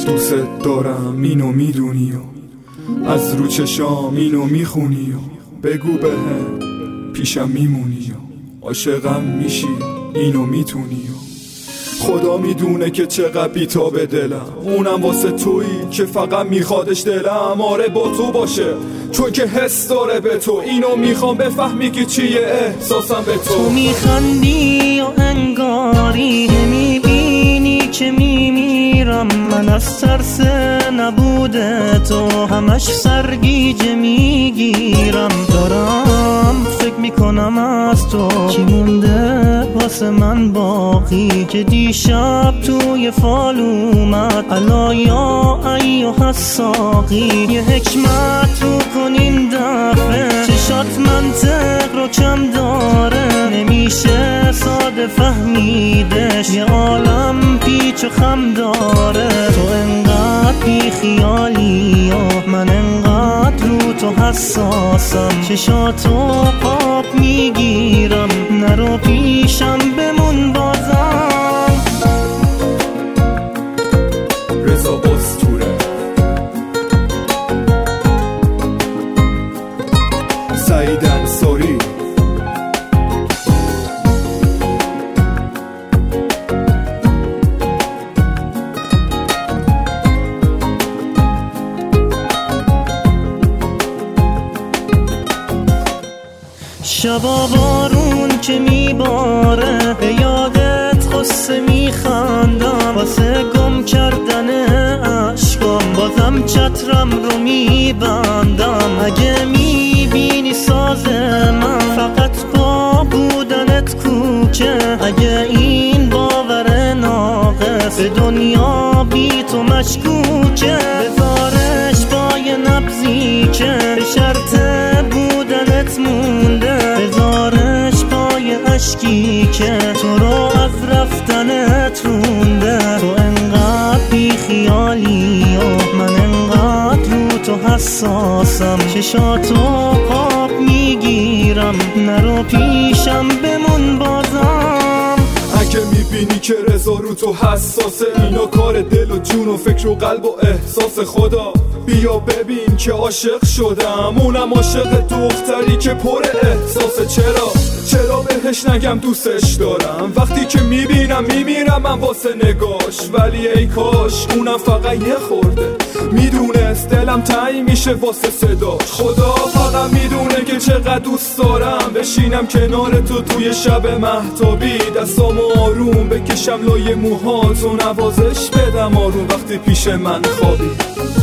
دوست دارم اینو میدونی و از رو چشام اینو میخونی و بگو بهم پیشم میمونی و عاشقم میشی اینو میتونی و خدا میدونه که چقدر بی‌تا به دلم، اونم واسه تویی که فقط میخوادش دلم. آره با تو باشه چون که حس داره به تو، اینو میخوام بفهمی که چیه احساسم به تو. تو میخندی و انگاری نمیبینی که میمیرم، من از ترس نبوده تو همش سرگیجه میگیرم. دارم فکر میکنم از تو چی مونده واسه من باقی، که دیشب توی فال اومد الا یا ایها الساقی. یه حکمت رو کنین دفعه، چشات منطق رو کم داره، نمیشه ساده فهمیدش، یه عالم پیچ و خم داره. تو انقدر بی خیالی و من انقدر رو تو حساسم، چشاتو پاپ میگیرم، نرو پیشم بمون بازم. رضا اسطوره، سعید انصاری. شبا بارون که میباره به یادت قصه میخندم، واسه گم کردن عشقام بازم چترم رو میبندم. اگه میبینی ساز من فقط با بودنت کوچه، اگه این باور ناقص به دنیا بی تو مشکوکه، بذارش با یه نبضی که به شرط بودنت مونده، بذارش پای اشکی که تو رو از رفتنت رونده. تو انقدر بی خیالی و من انقدر رو تو حساسم، چشاتو پاپ میگیرم، نرو پیشم بمون بازم. اگه میبینی که رضا رو تو حساسه، اینا کار دل و جون و فکر و قلب و احساس. خدا بیا ببین که عاشق شدم، اونم عاشق دختری که پر احساسه. چرا بهش نگم دوستش دارم، وقتی که میبینم میمیرم من واسه نگاش. ولی ای کاش اونم فقط یه خورده میدونست دلم تنگ میشه واسه صداش. خدا فقط میدونه که چقدر دوست دارم بشینم کنار تو توی شب مهتابی، دستامو آروم بکشم لای موهات و نوازش بدم آروم وقتی پیش من خوابی.